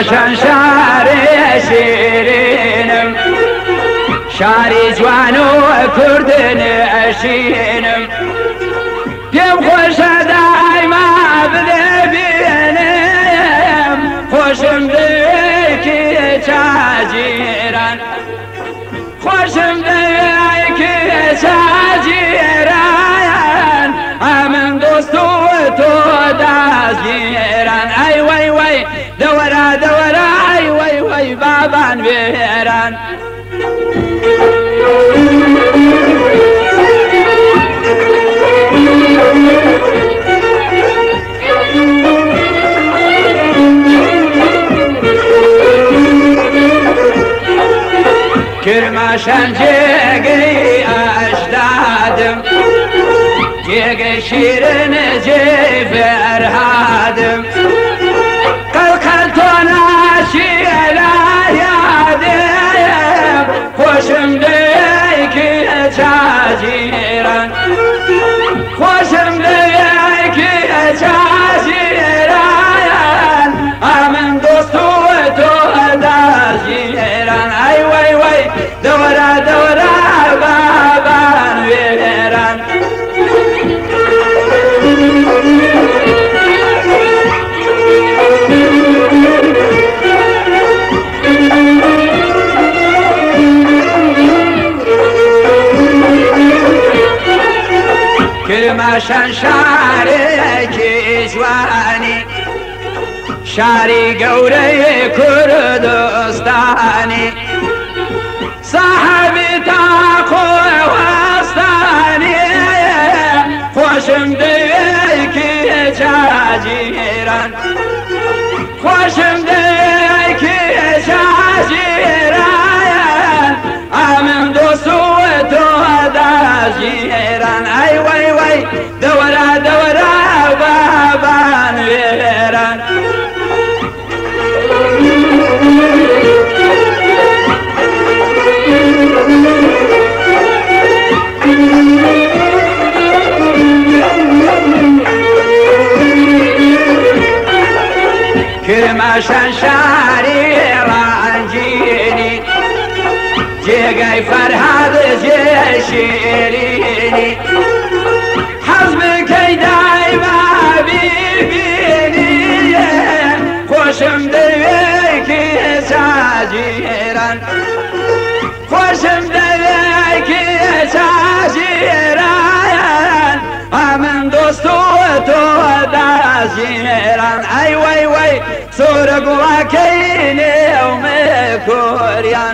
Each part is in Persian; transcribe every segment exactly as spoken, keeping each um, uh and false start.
کرماشان شاری شیرینم شاری جوان و کردن اشینم پیم خوش دایما ببینم خوشم دیکی چاجیران خوشم دیکی چاجیران امن دوستو تو دازگیران ای وی وی دورا دورا ای وی وی بابان بیران کرماشان جگری اشدادم جگری شیرن جی فرهادم قلقل تو ناشیلا یادم خوشم دیکی چاجیران خوشم دیکی چاجیران امن دوستو تو دازیران ای وی وی دورا دورا بابان ویران کرماشان شاری کی جوانی شاری گوره کردستانی صاحبی تاقو وستانی خوشم دیکی چاجیران خوشم دیکی چاجیران امن دوستو تو دازیران ای وی وی دورا دورا بابان ویران کرماشان شاری رنجینی جگای فرهاد جی شیرینی حزب کی دایما بیبینی خوشم دیکی چاجیران خوشم دیکی چاجیران امن دوستو تو دازیران ای وی وی سورگ واکینی اوم کوریان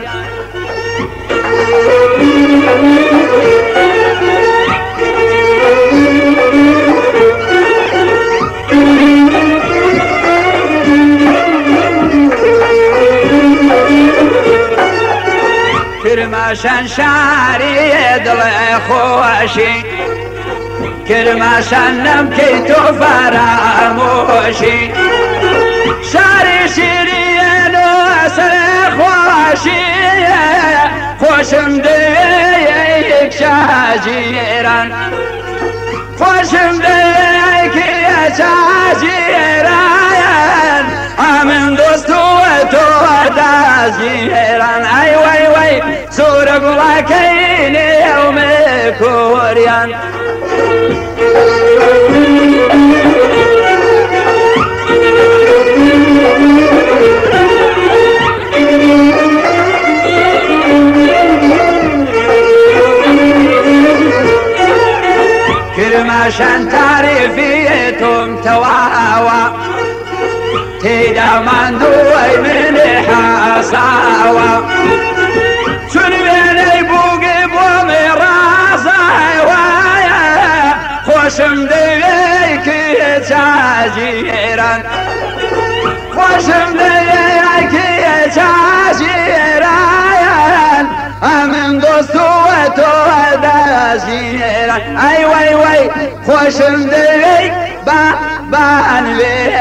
کرماشان شاری دل خوشی کرماشان نم کی تو فراموشی شاری شیرین و سر خوشی خوشم دیک چاجیران خوشم دیک چاجیران امن دوستو تو دازیران ای وی وی سورگ واکینی اوم کوریان کرماشان تعریفی تم تواوا تیدا من دوی من حساوا چون بینی بوگی بوم رازاوایا خوشم دیکی چاجیران خوشم دیکی چاجیران امن دوستو تو دازیران ای وی وی خوشم دیک با بان